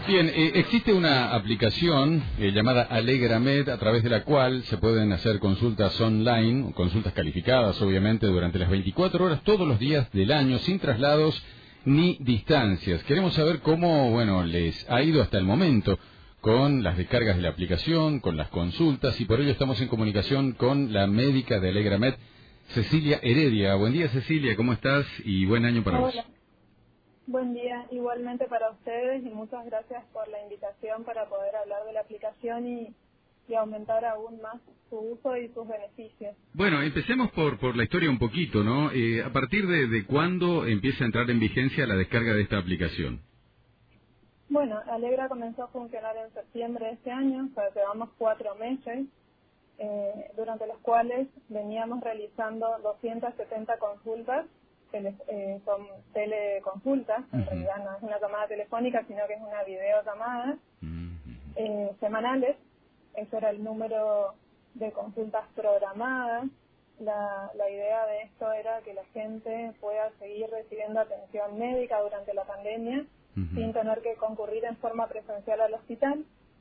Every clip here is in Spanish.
Bien, existe una aplicación llamada Alegramed, a través de la cual se pueden hacer consultas online, consultas calificadas, obviamente, durante las 24 horas, todos los días del año, sin traslados ni distancias. Queremos saber cómo, bueno, les ha ido hasta el momento con las descargas de la aplicación, con las consultas, y por ello estamos en comunicación con la médica de Alegramed, Cecilia Heredia. Buen día, Cecilia, ¿cómo estás? Y buen año para vos. Hola, buen día igualmente para ustedes y muchas gracias por la invitación para poder hablar de la aplicación y aumentar aún más su uso y sus beneficios. Bueno, empecemos por la historia un poquito, ¿no? ¿A partir de cuándo empieza a entrar en vigencia la descarga de esta aplicación? Bueno, Alegra comenzó a funcionar en septiembre de este año, o sea, llevamos 4 meses, durante los cuales veníamos realizando 270 consultas, son teleconsultas, en realidad no es una llamada telefónica, sino que es una videollamada, semanales. Ese era el número de consultas programadas. La idea de esto era que la gente pueda seguir recibiendo atención médica durante la pandemia sin tener que concurrir en forma presencial al hospital.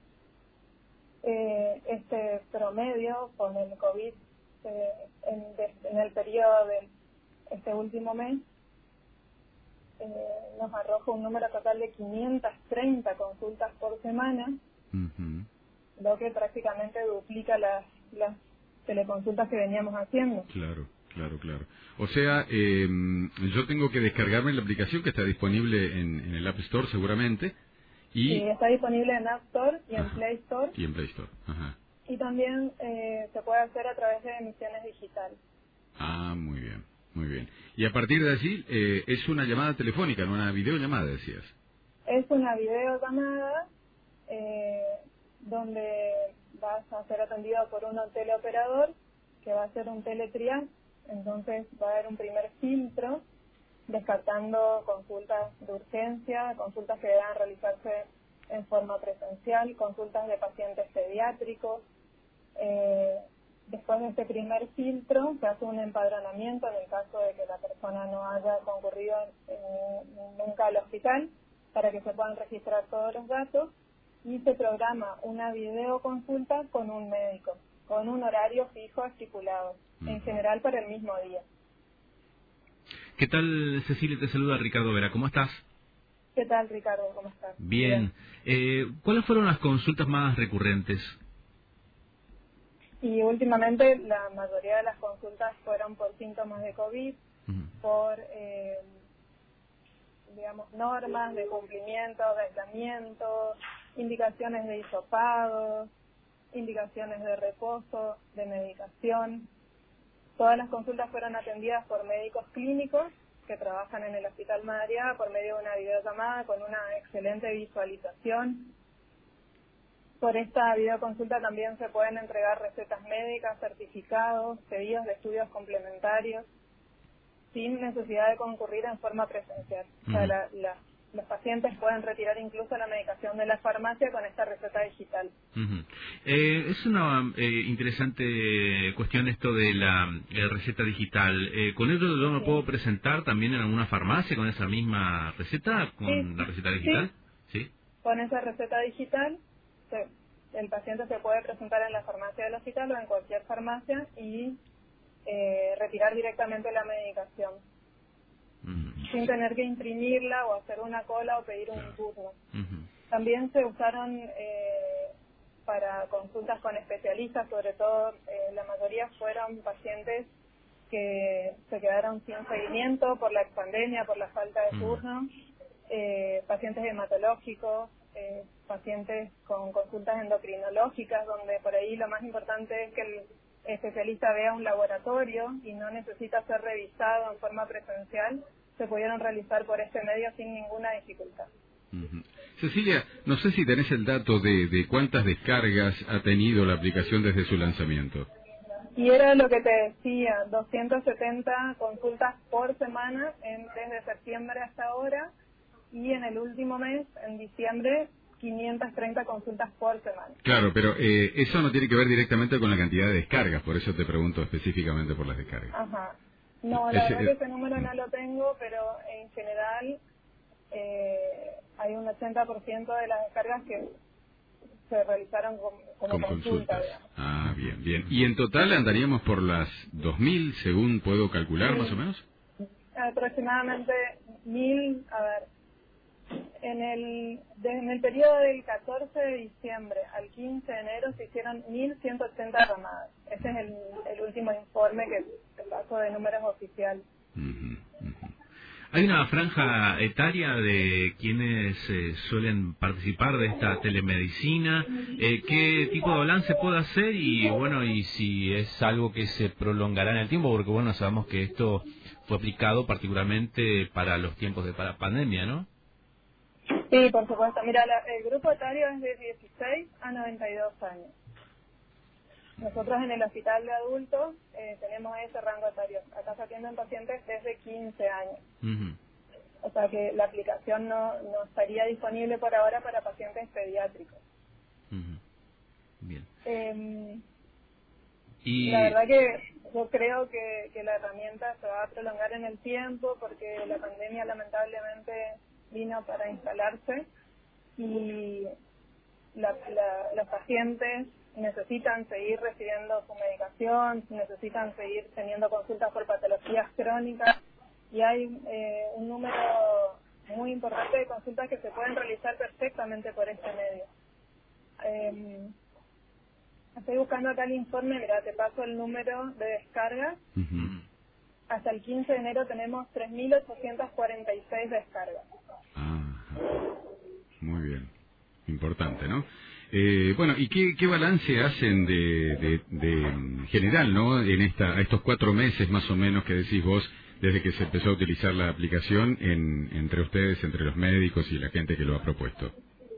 Este promedio con el COVID en el periodo de este último mes nos arroja un número total de 530 consultas por semana, lo que prácticamente duplica las teleconsultas que veníamos haciendo. Claro. O sea, yo tengo que descargarme la aplicación que está disponible en el App Store seguramente. Sí, está disponible en App Store y en Play Store. Y en Play Store, ajá. Y también se puede hacer a través de emisiones digitales. Ah, muy bien, muy bien. Y a partir de allí, es una llamada telefónica, no una videollamada, decías. Es una videollamada donde vas a ser atendido por un teleoperador que va a hacer un teletriage. Entonces va a haber un primer filtro descartando consultas de urgencia, consultas que deban realizarse en forma presencial, consultas de pacientes pediátricos. Después de este primer filtro se hace un empadronamiento en el caso de que la persona no haya concurrido nunca al hospital, para que se puedan registrar todos los datos, y se programa una videoconsulta con un médico, con un horario fijo estipulado, en general para el mismo día. ¿Qué tal, Cecilia? Te saluda Ricardo Vera. ¿Cómo estás? ¿Qué tal, Ricardo? ¿Cómo estás? Bien. ¿Cuáles fueron las consultas más recurrentes? Y últimamente la mayoría de las consultas fueron por síntomas de COVID, por, digamos, normas de cumplimiento, de aislamiento, indicaciones de hisopados, indicaciones de reposo, de medicación. Todas las consultas fueron atendidas por médicos clínicos que trabajan en el Hospital Madariaga por medio de una videollamada con una excelente visualización. Por esta videoconsulta también se pueden entregar recetas médicas, certificados, pedidos de estudios complementarios, sin necesidad de concurrir en forma presencial. O sea, los pacientes pueden retirar incluso la medicación de la farmacia con esta receta digital. Es una interesante cuestión esto de la receta digital. ¿Con ello yo me puedo presentar también en alguna farmacia con esa misma receta, con la receta digital? Sí. Con esa receta digital el paciente se puede presentar en la farmacia del hospital o en cualquier farmacia y retirar directamente la medicación, sin tener que imprimirla o hacer una cola o pedir un turno. También se usaron para consultas con especialistas, sobre todo la mayoría fueron pacientes que se quedaron sin seguimiento por la pandemia, por la falta de turno, pacientes hematológicos, pacientes con consultas endocrinológicas, donde por ahí lo más importante es que el especialista vea un laboratorio y no necesita ser revisado en forma presencial, se pudieron realizar por este medio sin ninguna dificultad. Cecilia, no sé si tenés el dato de cuántas descargas ha tenido la aplicación desde su lanzamiento. Y era lo que te decía, 270 consultas por semana desde septiembre hasta ahora, y en el último mes, en diciembre, 530 consultas por semana. Claro, pero eso no tiene que ver directamente con la cantidad de descargas, por eso te pregunto específicamente por las descargas. Ajá. No, la verdad que ese número no lo tengo, pero en general hay un 80% de las descargas que se realizaron como consulta. Ah, bien, bien. ¿Y en total andaríamos por las 2.000, según puedo calcular, Sí. más o menos? Aproximadamente 1.000, a ver, en el periodo del 14 de diciembre al 15 de enero se hicieron 1.180 llamadas. Ese es el último informe que pasó de números oficiales. ¿Hay una franja etaria de quienes suelen participar de esta telemedicina? ¿Qué tipo de balance puede hacer? Y bueno, y si es algo que se prolongará en el tiempo, porque bueno, sabemos que esto fue aplicado particularmente para los tiempos de pandemia, ¿no? Sí, por supuesto. Mira, el grupo etario es de 16 a 92 años. Nosotros en el hospital de adultos tenemos ese rango etario. Acá se atienden pacientes desde 15 años. O sea que la aplicación no estaría disponible por ahora para pacientes pediátricos. Bien. La verdad que yo creo que la herramienta se va a prolongar en el tiempo porque la pandemia lamentablemente vino para instalarse y los pacientes necesitan seguir recibiendo su medicación, necesitan seguir teniendo consultas por patologías crónicas y hay un número muy importante de consultas que se pueden realizar perfectamente por este medio. Estoy buscando acá el informe, mira, te paso el número de descargas. Hasta el 15 de enero tenemos 3.846 descargas. Muy bien, importante, ¿no? Bueno, ¿y qué balance hacen de general, ¿no? En estos 4 meses más o menos que decís vos, desde que se empezó a utilizar la aplicación entre ustedes, entre los médicos y la gente que lo ha propuesto?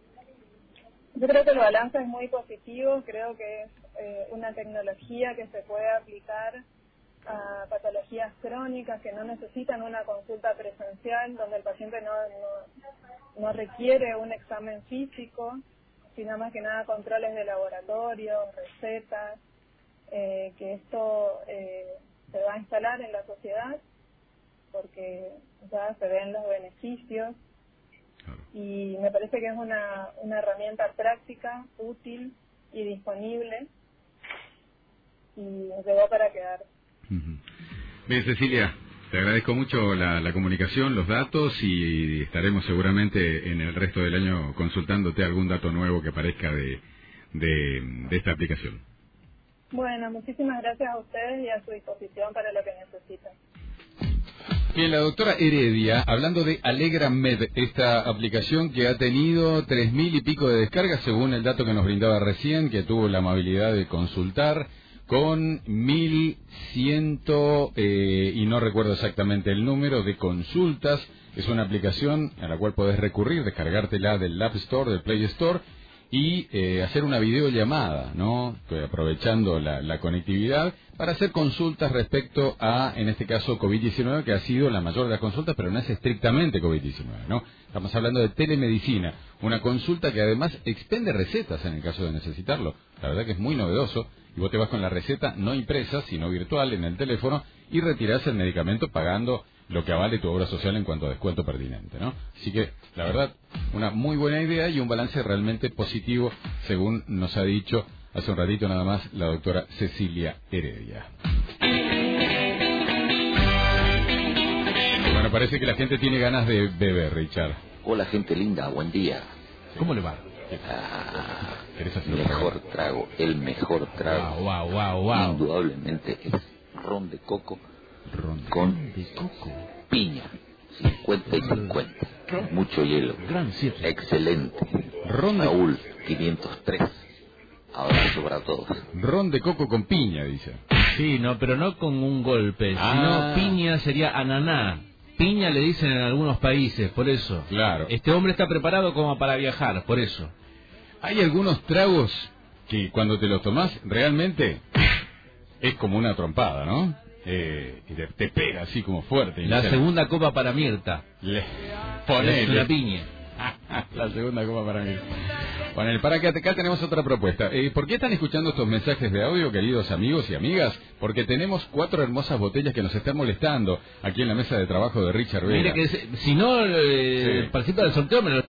Yo creo que el balance es muy positivo, creo que es una tecnología que se puede aplicar a patologías crónicas que no necesitan una consulta presencial, donde el paciente no requiere un examen físico, sino más que nada controles de laboratorio, recetas, que esto se va a instalar en la sociedad porque ya se ven los beneficios y me parece que es una herramienta práctica, útil y disponible y llegó para quedar. Bien, Cecilia, te agradezco mucho la comunicación, los datos y estaremos seguramente en el resto del año consultándote algún dato nuevo que aparezca de esta aplicación. Bueno, muchísimas gracias a ustedes y a su disposición para lo que necesiten. Bien, la doctora Heredia, hablando de Alegra Med, esta aplicación que ha tenido 3.000 y pico de descargas, según el dato que nos brindaba recién, que tuvo la amabilidad de consultar, con 1.100, y no recuerdo exactamente el número, de consultas. Es una aplicación a la cual podés recurrir, descargártela del App Store, del Play Store, y hacer una videollamada, ¿no? Aprovechando la conectividad para hacer consultas respecto a, en este caso, COVID-19, que ha sido la mayor de las consultas, pero no es estrictamente COVID-19, ¿no? Estamos hablando de telemedicina, una consulta que además expende recetas en el caso de necesitarlo. La verdad que es muy novedoso, y vos te vas con la receta no impresa, sino virtual en el teléfono, y retirás el medicamento pagando lo que avale tu obra social en cuanto a descuento pertinente, ¿no? Así que, la verdad, una muy buena idea y un balance realmente positivo, según nos ha dicho hace un ratito nada más la doctora Cecilia Heredia. Bueno, parece que la gente tiene ganas de beber, Richard. Hola, gente linda, buen día. ¿Cómo le va? Mejor trago, el mejor trago. Wow. Indudablemente es ron de coco con piña. 50 y 50. Mucho hielo. Excelente. Raúl, 503. Abrazo para todos. Ron de coco con piña, dice. Sí, no, pero no con un golpe, sino piña sería ananá. Piña le dicen en algunos países, por eso. Claro. Este hombre está preparado como para viajar, por eso. Hay algunos tragos que cuando te los tomás realmente es como una trompada, ¿no? Y te pega así como fuerte. La segunda copa para Mirta. Ponele. Es una piña. La segunda copa para mí. Bueno, para que acá tenemos otra propuesta. ¿Por qué están escuchando estos mensajes de audio, queridos amigos y amigas? Porque tenemos 4 hermosas botellas que nos están molestando aquí en la mesa de trabajo de Richard Vera. Mire que si no participa del sorteo me lo